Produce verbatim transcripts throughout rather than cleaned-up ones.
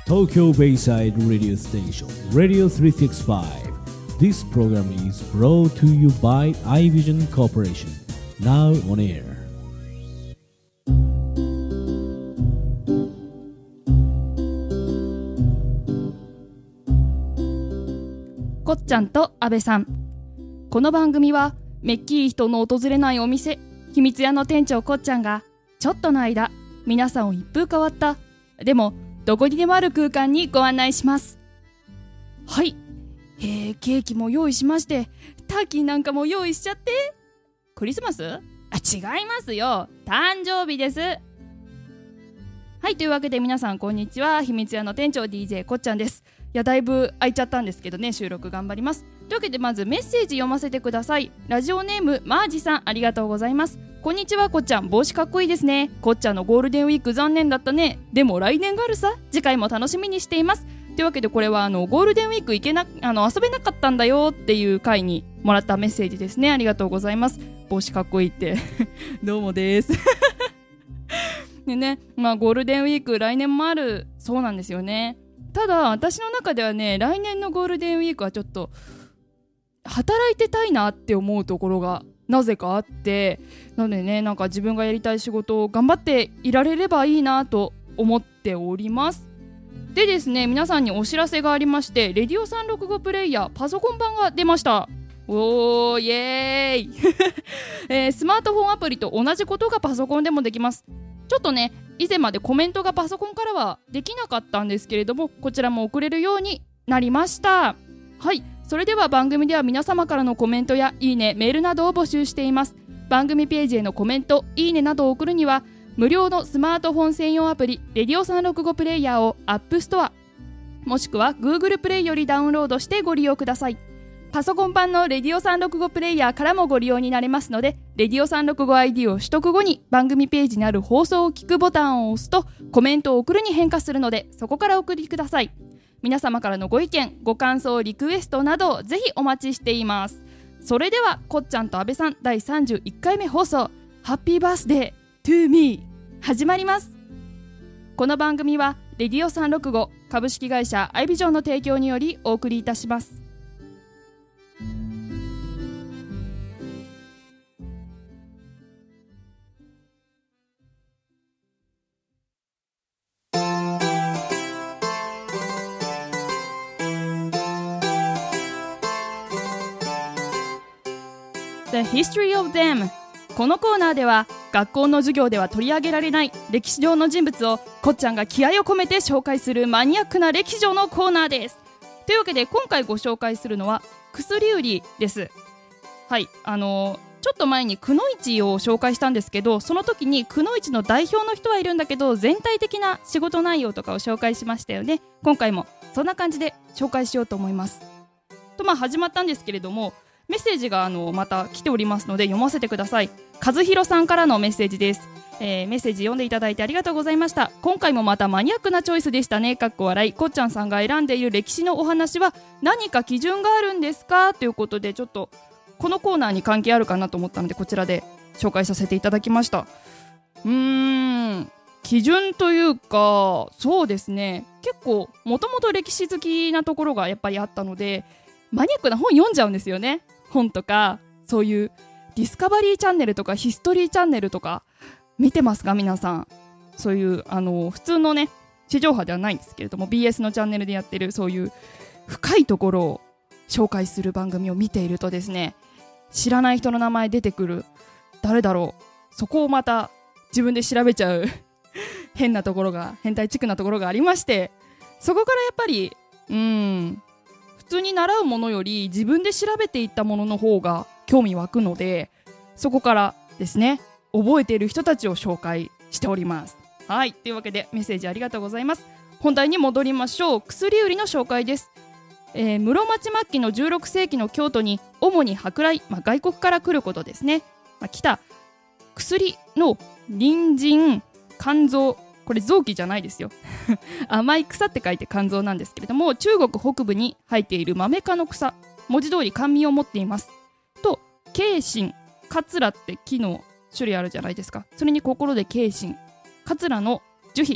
Tokyo Bayside Radio Station Radio three sixty-five. This program is brought to you by iVision Corporation. Now on air. こっちゃんと阿部さん。この番組はめっきり人の訪れないお店、秘密屋の店長こっちゃんがちょっとの間皆さんを一風変わったでもどこにでもある空間にご案内します。はい、えー、ケーキも用意しまして、ターキーなんかも用意しちゃって。クリスマス？あ、違いますよ、誕生日です。はい、というわけで皆さんこんにちは。秘密屋の店長 ディージェー こっちゃんです。いや、だいぶ空いちゃったんですけどね、収録頑張ります。というわけでまずメッセージ読ませてください。ラジオネームマージさん、ありがとうございます。こんにちは、こっちゃん、帽子かっこいいですね。こっちゃんのゴールデンウィーク残念だったね。でも来年があるさ。次回も楽しみにしています。というわけでこれはあのゴールデンウィーク行けなあの遊べなかったんだよっていう回にもらったメッセージですね。ありがとうございます。帽子かっこいいってどうもですでね、まあゴールデンウィーク来年もあるそうなんですよね。ただ私の中ではね、来年のゴールデンウィークはちょっと働いてたいなって思うところがなぜかあって、なのでね、なんか自分がやりたい仕事を頑張っていられればいいなと思っております。でですね、皆さんにお知らせがありまして、レディオさんろくごプレイヤーパソコン版が出ました。おーイエーイ、えー、スマートフォンアプリと同じことがパソコンでもできます。ちょっとね、以前までコメントがパソコンからはできなかったんですけれども、こちらも送れるようになりました。はい、それでは番組では皆様からのコメントやいいね、メールなどを募集しています。番組ページへのコメント、いいねなどを送るには無料のスマートフォン専用アプリレディオさんろくごプレイヤーを App Store もしくは Google プレイよりダウンロードしてご利用ください。パソコン版のレディオさんろくごプレイヤーからもご利用になれますので、レディオさんろくごアイディー を取得後に番組ページにある放送を聞くボタンを押すとコメントを送るに変化するので、そこからお送りください。皆様からのご意見、ご感想、リクエストなどぜひお待ちしています。それではこっちゃんと阿部さんだいさんじゅういっかいめ放送、ハッピーバースデートゥーミー始まります。この番組はレディオさんろくご株式会社アイビジョンの提供によりお送りいたします。The History of Them。 このコーナーでは学校の授業では取り上げられない歴史上の人物をこっちゃんが気合を込めて紹介するマニアックな歴史上のコーナーです。というわけで今回ご紹介するのは薬売りです。はい、あのー、ちょっと前にくのいちを紹介したんですけど、その時にくのいちの代表の人はいるんだけど全体的な仕事内容とかを紹介しましたよね。今回もそんな感じで紹介しようと思いますと、まあ始まったんですけれども、メッセージがあのまた来ておりますので読ませてください。和弘さんからのメッセージです。えー、メッセージ読んでいただいてありがとうございました。今回もまたマニアックなチョイスでしたね。かっこ笑い。こっちゃんさんが選んでいる歴史のお話は何か基準があるんですかということで、ちょっとこのコーナーに関係あるかなと思ったのでこちらで紹介させていただきました。うーん基準というか、そうですね、結構もともと歴史好きなところがやっぱりあったのでマニアックな本読んじゃうんですよね。本とかそういうディスカバリーチャンネルとかヒストリーチャンネルとか見てますか皆さん。そういうあの普通のね地上波ではないんですけれども ビーエス のチャンネルでやってるそういう深いところを紹介する番組を見ているとですね、知らない人の名前出てくる、誰だろう、そこをまた自分で調べちゃう変なところが変態チックなところがありまして、そこからやっぱりうーん普通に習うものより自分で調べていったものの方が興味湧くので、そこからですね覚えている人たちを紹介しております。はい、というわけでメッセージありがとうございます。本題に戻りましょう。薬売りの紹介です。えー、室町末期のじゅうろくせいきの京都に主に舶来、まあ、外国から来ることですね、まあ、来た薬の人参肝臓、これ臓器じゃないですよ甘い草って書いて肝臓なんですけれども、中国北部に生えているマメ科の草、文字通り甘味を持っていますと、桂心、桂って木の種類あるじゃないですか。それに心で桂心、桂の樹皮、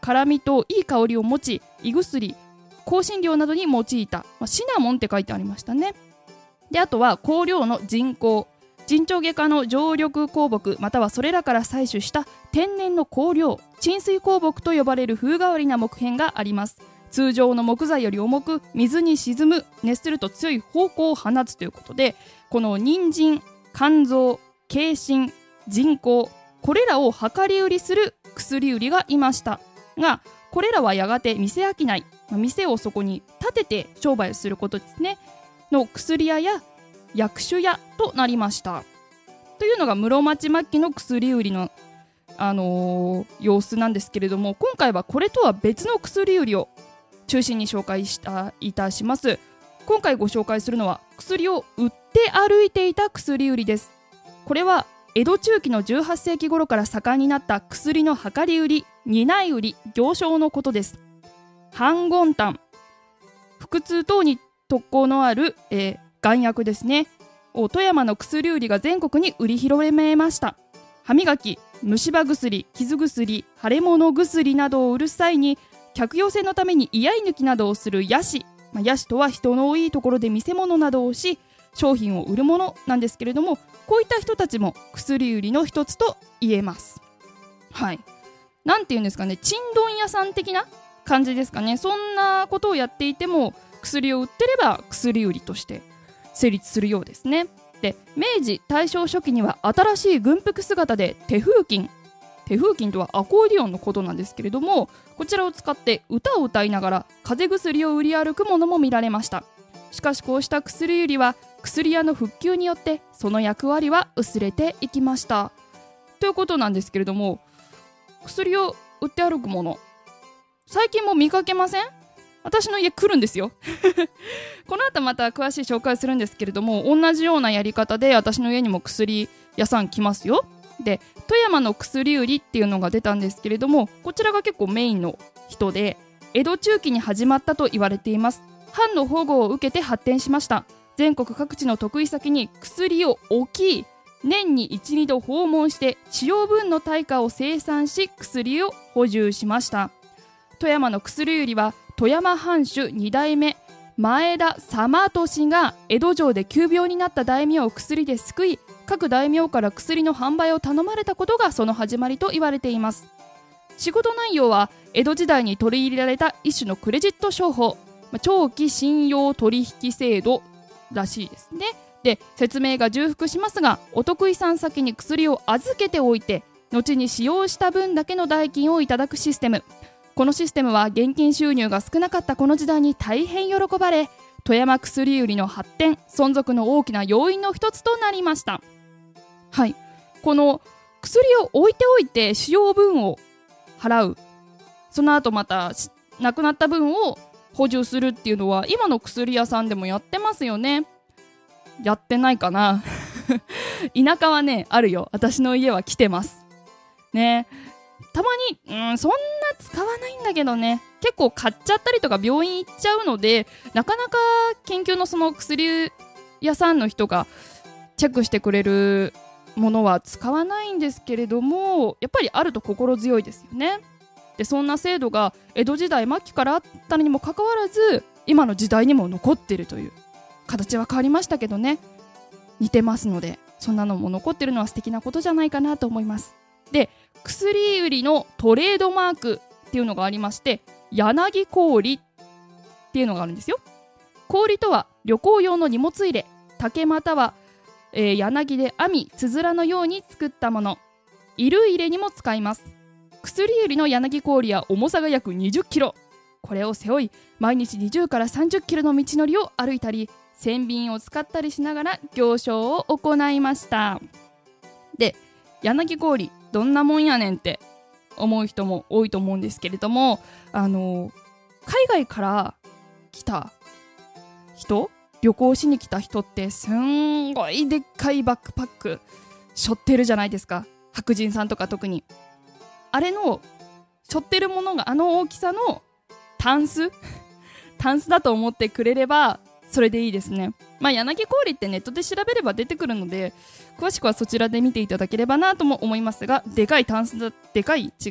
辛みといい香りを持ち、胃薬、香辛料などに用いた、まあ、シナモンって書いてありましたね。であとは香料の人工、人長外科の常緑香木またはそれらから採取した天然の香料、沈水香木と呼ばれる風変わりな木片があります。通常の木材より重く、水に沈む、熱すると強い芳香を放つということで、この人参、甘草、桂心、人工、これらを量り売りする薬売りがいましたが、これらはやがて店商い、店をそこに建てて商売することですねの薬屋や薬種屋となりましたというのが室町末期の薬売りの、あのー、様子なんですけれども、今回はこれとは別の薬売りを中心に紹介したいたします。今回ご紹介するのは薬を売って歩いていた薬売りです。これは江戸中期のじゅうはっせいき頃から盛んになった薬の量り売り、担い売り、行商のことです。半言炭、腹痛等に特効のある、えー、丸薬ですねを富山の薬売りが全国に売り広めました。歯磨き、虫歯薬、傷薬、腫れ物薬などを売る際に客寄せのために居合抜きなどをする野師、まあ、野師とは人の多いところで見せ物などをし商品を売るものなんですけれども、こういった人たちも薬売りの一つと言えます。はい、なんていうんですかね、ちんどん屋さん的な感じですかね。そんなことをやっていても薬を売ってれば薬売りとして成立するようですね。で、明治大正初期には新しい軍服姿で手風琴、手風琴とはアコーディオンのことなんですけれども、こちらを使って歌を歌いながら風邪薬を売り歩くものも見られました。しかしこうした薬売りは薬屋の復旧によってその役割は薄れていきましたということなんですけれども、薬を売って歩くもの最近も見かけません？私の家来るんですよこの後また詳しい紹介するんですけれども、同じようなやり方で私の家にも薬屋さん来ますよ。で、富山の薬売りっていうのが出たんですけれども、こちらが結構メインの人で江戸中期に始まったと言われています。藩の保護を受けて発展しました。全国各地の得意先に薬を置き、年に いち,に 度訪問して使用分の対価を生産し薬を補充しました。富山の薬売りは富山藩主に代目前田様俊が江戸城で急病になった大名を薬で救い、各大名から薬の販売を頼まれたことがその始まりと言われています。仕事内容は江戸時代に取り入れられた一種のクレジット商法、長期信用取引制度らしいですね。で、説明が重複しますが、お得意さん先に薬を預けておいて後に使用した分だけの代金をいただくシステム。このシステムは現金収入が少なかったこの時代に大変喜ばれ、富山薬売りの発展存続の大きな要因の一つとなりました。はい、この薬を置いておいて使用分を払う、その後またなくなった分を補充するっていうのは今の薬屋さんでもやってますよね。やってないかな田舎はねあるよ。私の家は来てますね。たまに、うん、そんな使わないんだけどね、結構買っちゃったりとか病院行っちゃうので、なかなか研究のその薬屋さんの人がチェックしてくれるものは使わないんですけれども、やっぱりあると心強いですよね。で、そんな制度が江戸時代末期からあったにもかかわらず今の時代にも残っているという、形は変わりましたけどね、似てますので、そんなのも残ってるのは素敵なことじゃないかなと思います。で、薬売りのトレードマークっていうのがありまして、柳氷っていうのがあるんですよ。氷とは旅行用の荷物入れ、竹または、えー、柳で編みつづらのように作ったもの。衣類入れにも使います。薬売りの柳氷は重さが約にじゅっキロ。これを背負い毎日にじゅうからさんじゅっキロの道のりを歩いたり、船便を使ったりしながら行商を行いました。で、柳氷どんなもんやねんって思う人も多いと思うんですけれども、あの海外から来た人、旅行しに来た人ってすんごいでっかいバックパック背負ってるじゃないですか。白人さんとか特にあれの背負ってるものがあの大きさのタンスタンスだと思ってくれればそれでいいですね。まあ、柳氷ってネットで調べれば出てくるので、詳しくはそちらで見ていただければなとも思いますが、でかいタンスだ、でかい違うな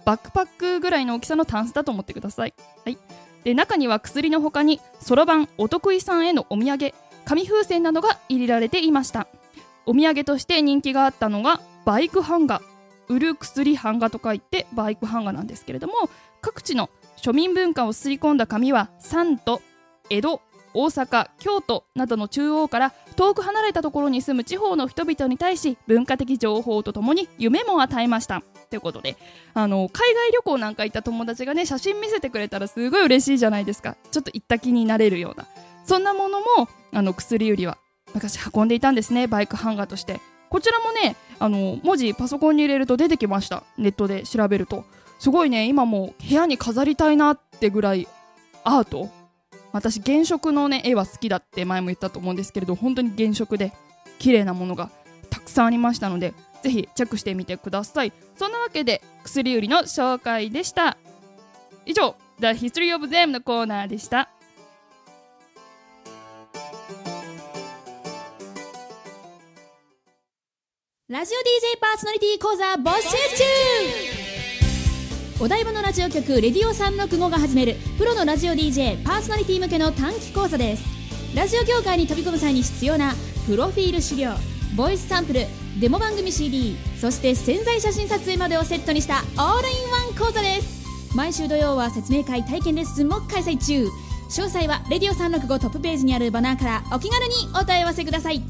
バックパックぐらいの大きさのタンスだと思ってください。はい、で中には薬の他にそろばんお得意さんへのお土産、紙風船などが入れられていました。お土産として人気があったのがバイク版画、売る薬版画と書いてバイク版画なんですけれども、各地の庶民文化を吸い込んだ紙は三都、江戸、大阪、京都などの中央から遠く離れたところに住む地方の人々に対し文化的情報とともに夢も与えましたということで、あの海外旅行なんか行った友達がね写真見せてくれたらすごい嬉しいじゃないですか。ちょっと行った気になれるような、そんなものもあの薬売りは昔運んでいたんですね、バイク版画として。こちらもね、あの文字パソコンに入れると出てきました。ネットで調べるとすごいね、今も部屋に飾りたいなってぐらいアート、私原色のね絵は好きだって前も言ったと思うんですけれど、本当に原色で綺麗なものがたくさんありましたので、ぜひチェックしてみてください。そんなわけで薬売りの紹介でした。以上 The History of Them のコーナーでした。 ラジオ ディージェー パーソナリティ講座募集中。お台場のラジオ局レディオさんろくごが始めるプロのラジオ ディージェー パーソナリティ向けの短期講座です。ラジオ業界に飛び込む際に必要なプロフィール資料、ボイスサンプル、デモ番組 シーディー、そして宣材写真撮影までをセットにしたオールインワン講座です。毎週土曜は説明会、体験レッスンも開催中。詳細はレディオさんろくごトップページにあるバナーからお気軽にお問い合わせください。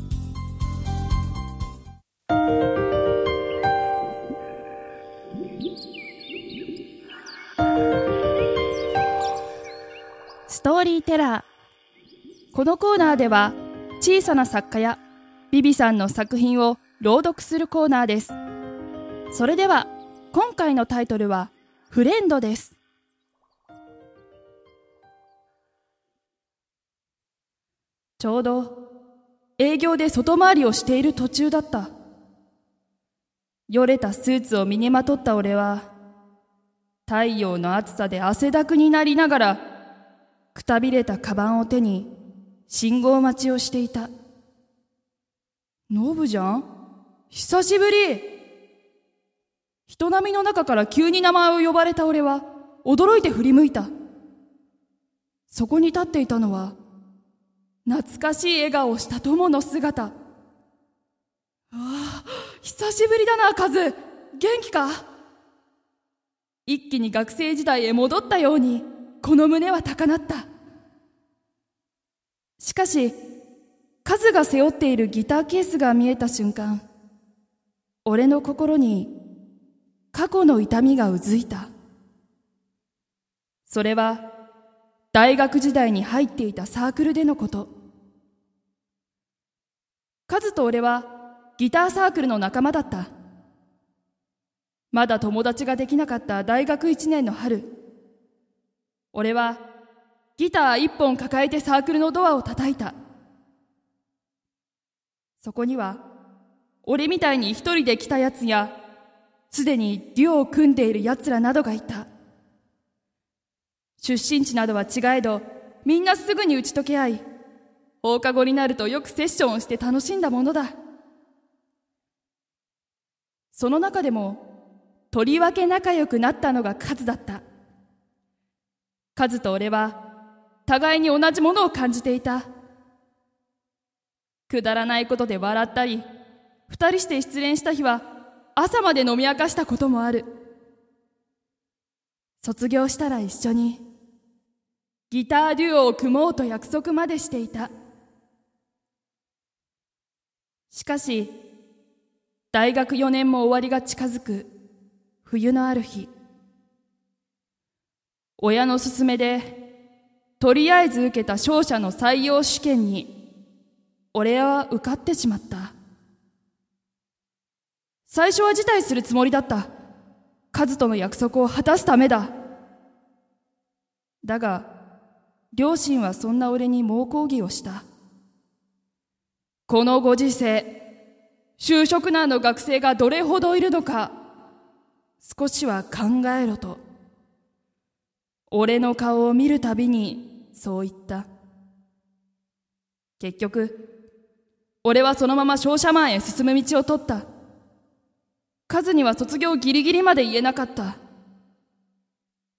ストーリーテラー。このコーナーでは小さな作家やビビさんの作品を朗読するコーナーです。それでは今回のタイトルはフレンドです。ちょうど営業で外回りをしている途中だった。よれたスーツを身にまとった俺は太陽の暑さで汗だくになりながらくたびれたカバンを手に信号待ちをしていた。ノブじゃん？久しぶり。人波の中から急に名前を呼ばれた俺は驚いて振り向いた。そこに立っていたのは懐かしい笑顔をした友の姿。ああ、久しぶりだなカズ。元気か？一気に学生時代へ戻ったようにこの胸は高鳴った。しかしカズが背負っているギターケースが見えた瞬間、俺の心に過去の痛みがうずいた。それは大学時代に入っていたサークルでのこと。カズと俺はギターサークルの仲間だった。まだ友達ができなかった大学いちねんの春、俺はギター一本抱えてサークルのドアを叩いた。そこには俺みたいに一人で来たやつやすでにデュオを組んでいるやつらなどがいた。出身地などは違えどみんなすぐに打ち解け合い、放課後になるとよくセッションをして楽しんだものだ。その中でもとりわけ仲良くなったのがカズだった。カズと俺は互いに同じものを感じていた。くだらないことで笑ったり、二人して失恋した日は朝まで飲み明かしたこともある。卒業したら一緒にギターデュオを組もうと約束までしていた。しかし大学よねんも終わりが近づく冬のある日、親の勧めでとりあえず受けた商社の採用試験に俺は受かってしまった。最初は辞退するつもりだった。カズとの約束を果たすためだ。だが両親はそんな俺に猛抗議をした。このご時世、就職難の学生がどれほどいるのか少しは考えろと。俺の顔を見るたびにそう言った。結局俺はそのまま商社マンへ進む道を取った。カズには卒業ギリギリまで言えなかった。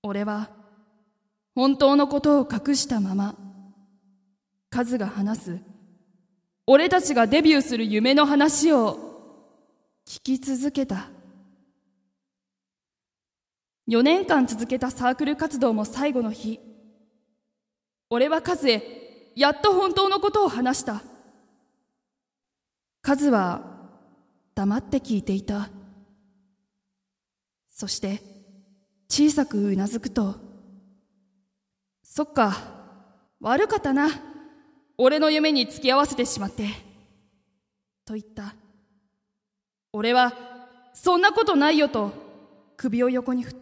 俺は本当のことを隠したまま、カズが話す俺たちがデビューする夢の話を聞き続けた。よねんかん続けたサークル活動も最後の日、俺はカズへやっと本当のことを話した。カズは黙って聞いていた。そして小さくうなずくと、そっか、悪かったな、俺の夢に付き合わせてしまって、と言った。俺はそんなことないよと首を横に振った。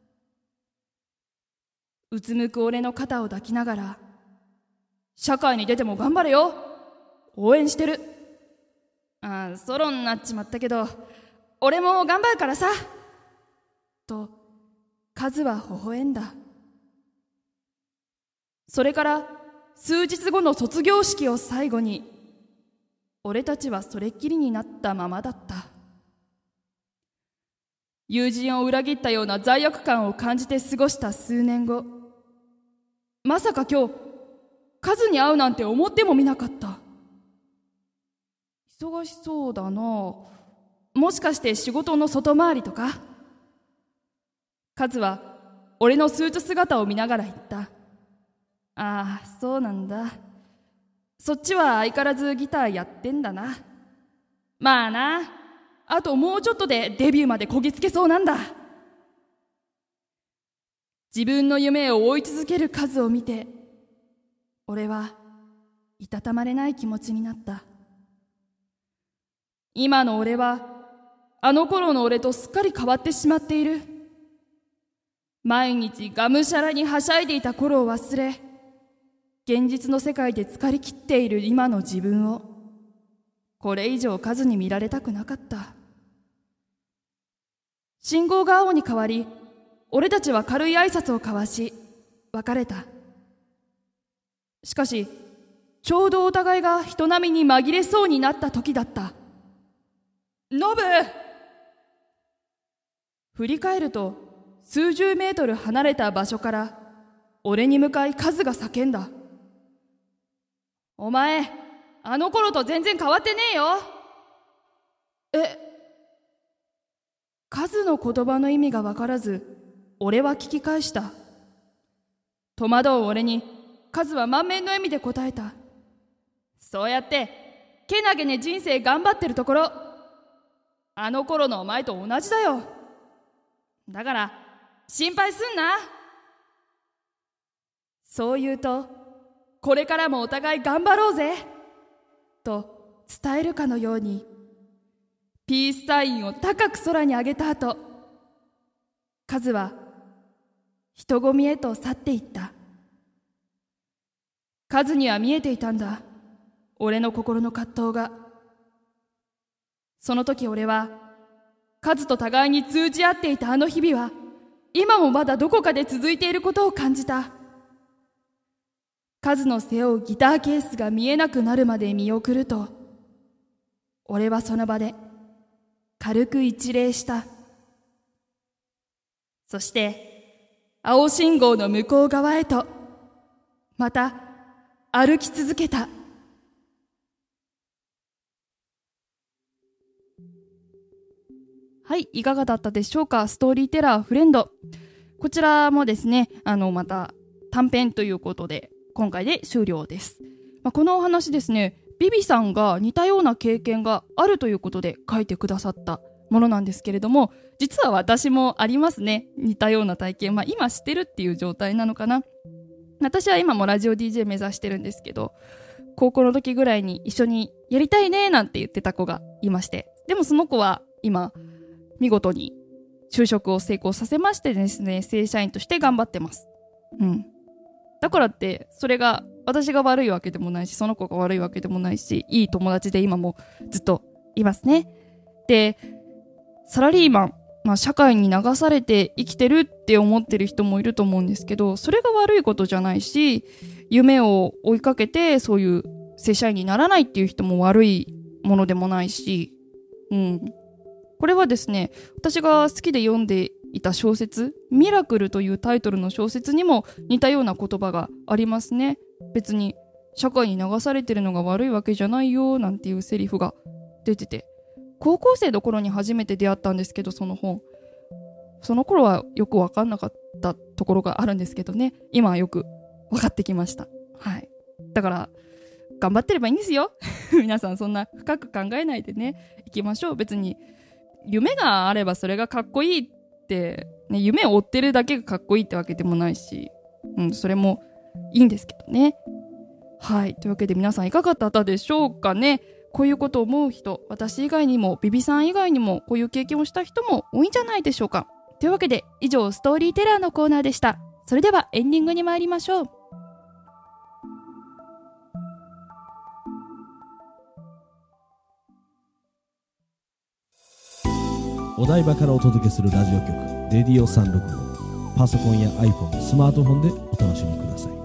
うつむく俺の肩を抱きながら、社会に出ても頑張れよ、応援してる。ああ、ソロになっちまったけど俺も頑張るからさ、とカズは微笑んだ。それから数日後の卒業式を最後に、俺たちはそれっきりになったままだった。友人を裏切ったような罪悪感を感じて過ごした数年後、まさか今日カズに会うなんて思ってもみなかった。忙しそうだな。もしかして仕事の外回りとか？カズは俺のスーツ姿を見ながら言った。ああ、そうなんだ。そっちは相変わらずギターやってんだな。まあな、あともうちょっとでデビューまでこぎつけそうなんだ。自分の夢を追い続けるカズを見て、俺はいたたまれない気持ちになった。今の俺はあの頃の俺とすっかり変わってしまっている。毎日がむしゃらにはしゃいでいた頃を忘れ、現実の世界で疲れ切っている今の自分をこれ以上カズに見られたくなかった。信号が青に変わり、俺たちは軽い挨拶を交わし別れた。しかしちょうどお互いが人並みに紛れそうになった時だった。ノブ！振り返ると数十メートル離れた場所から俺に向かいカズが叫んだ。お前、あの頃と全然変わってねえよ。え、カズの言葉の意味が分からず、俺は聞き返した。戸惑う俺にカズは満面の笑みで答えた。そうやってけなげに人生頑張ってるところ、あの頃のお前と同じだよ。だから心配すんな。そう言うと、これからもお互い頑張ろうぜと伝えるかのようにピースサインを高く空に上げた後、カズは人混みへと去っていった。カズには見えていたんだ、俺の心の葛藤が。その時俺はカズと互いに通じ合っていたあの日々は今もまだどこかで続いていることを感じた。カズの背負うギターケースが見えなくなるまで見送ると、俺はその場で軽く一礼した。そして青信号の向こう側へとまた歩き続けた。はい、いかがだったでしょうか。ストーリーテラーフレンド、こちらもですね、あのまた短編ということで今回で終了です。まあ、このお話ですね、ビビさんが似たような経験があるということで書いてくださったものなんですけれども、実は私もありますね、似たような体験。まあ、今してるっていう状態なのかな。私は今もラジオ ディージェー 目指してるんですけど、高校の時ぐらいに一緒にやりたいねなんて言ってた子がいまして、でもその子は今見事に就職を成功させましてですね、正社員として頑張ってます。うん。だからってそれが私が悪いわけでもないし、その子が悪いわけでもないし、いい友達で今もずっといますね。で、サラリーマン、まあ、社会に流されて生きてるって思ってる人もいると思うんですけど、それが悪いことじゃないし、夢を追いかけてそういう正社員にならないっていう人も悪いものでもないし、うん。これはですね、私が好きで読んでいた小説、ミラクルというタイトルの小説にも似たような言葉がありますね。別に社会に流されてるのが悪いわけじゃないよなんていうセリフが出てて、高校生の頃に初めて出会ったんですけど、その本、その頃はよく分かんなかったところがあるんですけどね、今はよく分かってきました。はい。だから頑張ってればいいんですよ皆さんそんな深く考えないでね、行きましょう。別に夢があればそれがかっこいいって、ね、夢を追ってるだけがかっこいいってわけでもないし、うん、それもいいんですけどね。はい。というわけで皆さんいかがだったでしょうかね。こういうことを思う人、私以外にもビビさん以外にもこういう経験をした人も多いんじゃないでしょうか。というわけで以上、ストーリーテラーのコーナーでした。それではエンディングに参りましょう。 お台場からお届けするラジオ局レディオさんろくご、パソコンや iPhone、スマートフォンでお楽しみください。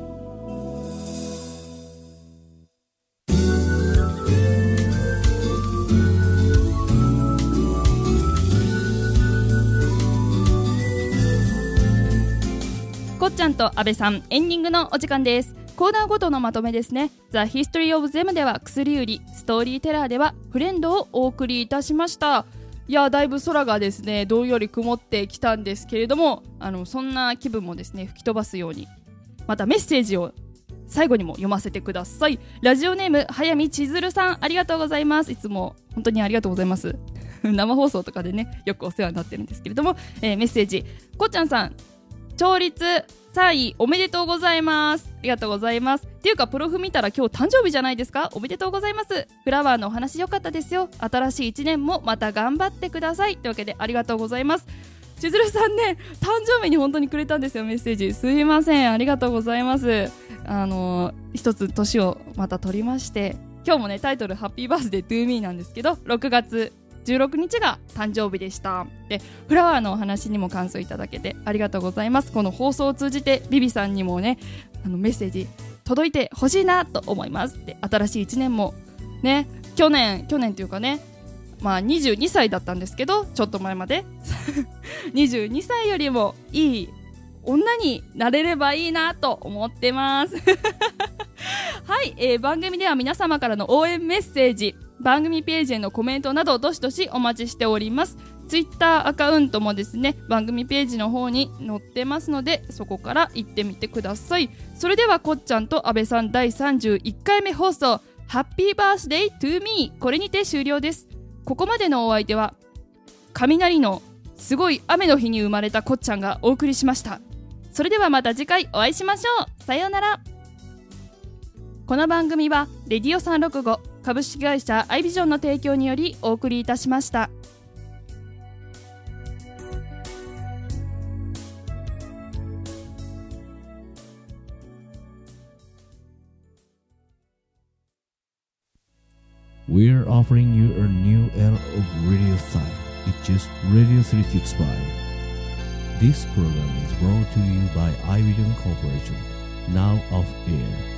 こっちゃんと安倍さん、エンディングのお時間です。コーナーごとのまとめですね。 The History of Them では薬売り、ストーリーテラーではフレンドをお送りいたしました。いや、だいぶ空がですねどんより曇ってきたんですけれども、あのそんな気分もですね吹き飛ばすように、またメッセージを最後にも読ませてください。ラジオネーム早見千鶴さん、ありがとうございます。いつも本当にありがとうございます生放送とかでねよくお世話になってるんですけれども、えー、メッセージ、こっちゃんさん調律さんいおめでとうございます。ありがとうございます。っていうかプロフ見たら今日誕生日じゃないですか。おめでとうございます。フラワーのお話良かったですよ。新しいいちねんもまた頑張ってください。というわけでありがとうございます。千鶴さんね、誕生日に本当にくれたんですよ、メッセージ。すいません、ありがとうございます。あのー、一つ年をまた取りまして、今日もねタイトルハッピーバースデートゥーミーなんですけど、ろくがつじゅうろくにちが誕生日でした。で、フラワーのお話にも感想いただけてありがとうございます。この放送を通じてビビさんにもねあのメッセージ届いてほしいなと思います。で、新しいいちねんもね、去年去年というかね、まあにじゅうにさいだったんですけど、ちょっと前までにじゅうにさいよりもいい女になれればいいなと思ってますはい、えー、番組では皆様からの応援メッセージ、番組ページへのコメントなどどしどしお待ちしております。ツイッターアカウントもですね番組ページの方に載ってますので、そこから行ってみてください。それではこっちゃんと安倍さんだいさんじゅういっかいめ放送ハッピーバースデートゥーミー、これにて終了です。ここまでのお相手は雷のすごい雨の日に生まれたこっちゃんがお送りしました。それではまた次回お会いしましょう。さようなら。この番組はレディオさんろくご株式会社アイビジョンの提供によりお送りいたしました。 We're offering you a new era of radio style. It's just Radio three sixty-five. This program is brought to you by iVision Corporation, now off air.